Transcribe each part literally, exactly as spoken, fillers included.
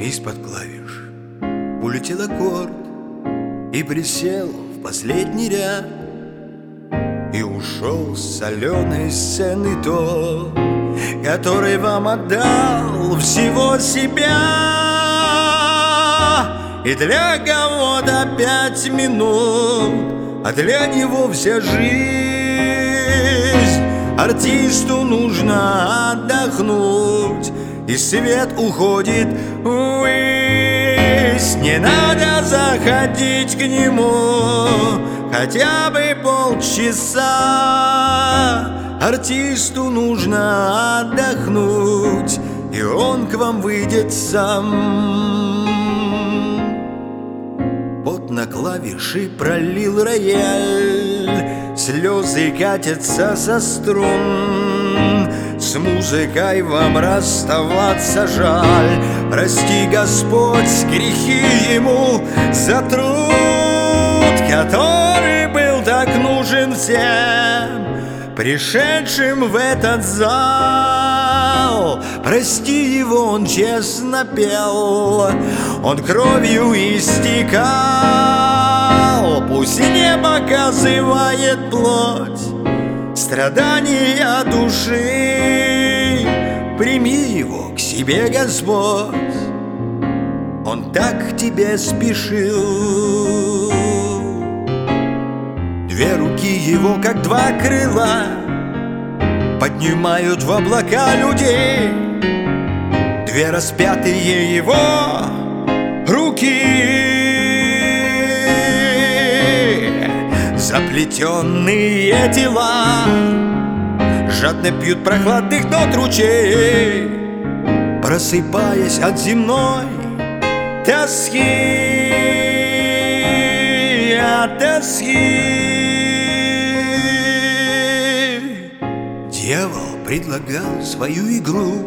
Из-под клавиш улетел аккорд и присел в последний ряд, и ушел с соленой сцены тот, который вам отдал всего себя. И для кого-то пять минут, а для него вся жизнь. Артисту нужно отдохнуть, и свет уходит ввысь. Не надо заходить к нему хотя бы полчаса. Артисту нужно отдохнуть, и он к вам выйдет сам. Пот на клавиши пролил рояль, слезы катятся со струн. С музыкой вам расставаться жаль. Прости, Господь, грехи ему за труд, который был так нужен всем, пришедшим в этот зал. Прости его, он честно пел, он кровью истекал. Пусть не показывает плоть страдания души. Прими его к себе, Господь, он так к тебе спешил. Две руки его, как два крыла, поднимают в облака людей. Две распятые его руки, заплетенные тела, жадно пьют прохладных нот ручей, просыпаясь от земной тоски, от тоски. Дьявол предлагал свою игру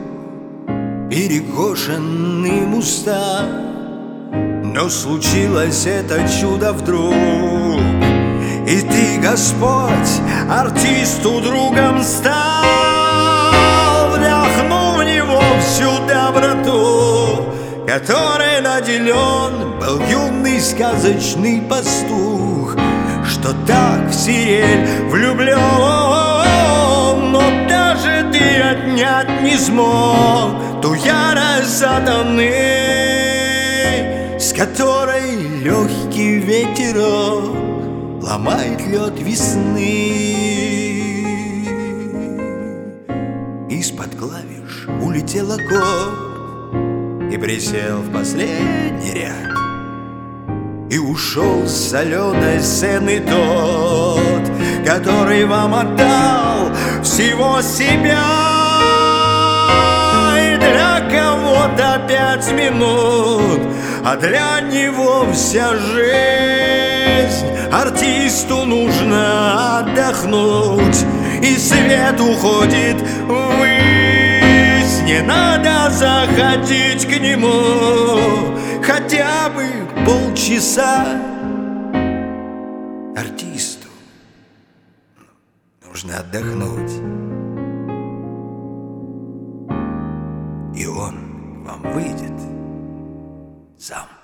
перекошенным устам, но случилось это чудо вдруг, и ты, Господь, артисту другом стал, вдохнув в него всю доброту, которой наделен был юный сказочный пастух, что так в сирень влюблен. Но даже ты отнять не смог ту ярость сатаны, с которой легкий ветерок ломает лед весны. Из-под клавиш улетел аккорд и присел в последний ряд, и ушел с соленой сцены тот, который вам отдал всего себя. И для кого-то пять минут, а для него вся жизнь. Артисту нужно отдохнуть, и свет уходит ввысь. Не надо заходить к нему хотя бы полчаса. Артисту нужно отдохнуть, и он к вам выйдет сам.